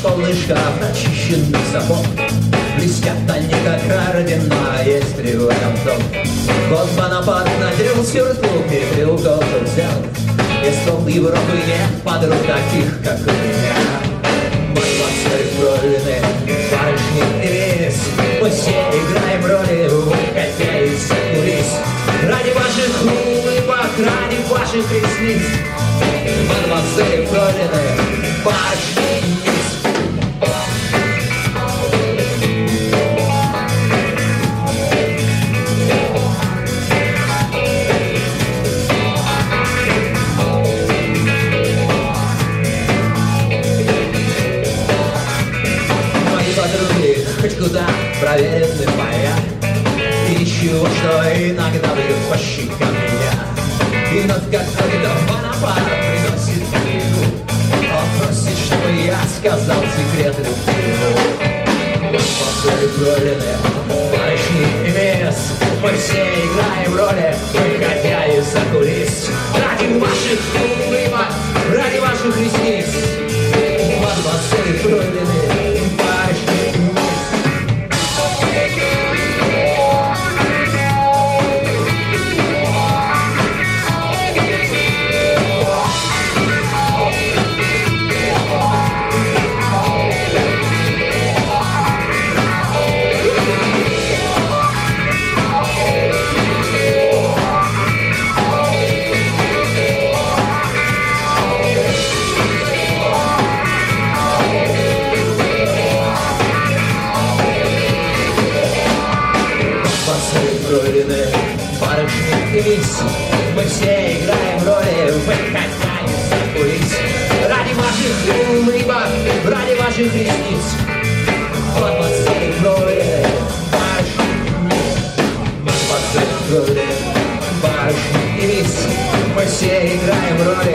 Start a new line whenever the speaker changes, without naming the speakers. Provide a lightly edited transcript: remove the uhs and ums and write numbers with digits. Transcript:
полный шкаф начищенных сапог. Блестят они, как ордена, есть ли в этом дом. Вот Бонапарт надел сюртук и треуголку взял. И стол Европы нет подруг таких, как у меня. Мадемуазель фройлины, барышни и мисс, мы все играем роли, выходя из-за кулис. Ради ваших улыбок, ради ваших ресниц, мадемуазель фройлины, барышни и мисс. Хоть куда проверенный моя, и ничего, что иногда бьет по щекам меня. И над какой-то Бонапарт приносит книгу. Он просит, чтобы я сказал секрет любви. После пролины, барышни и мисс, мы все играем роли, выходя из-за кулис. Ради ваших улыбок, ради ваших ресниц, мадемуазель фройлины, барышни и мисс. Барышни и мисс, мы все играем роли, выходя из-за кулис. Ради ваших улыбок, ради ваших ресниц, мадемуазель фройлины, барышни и мисс. Мадемуазель фройлины, барышни и мисс, мы все играем роли,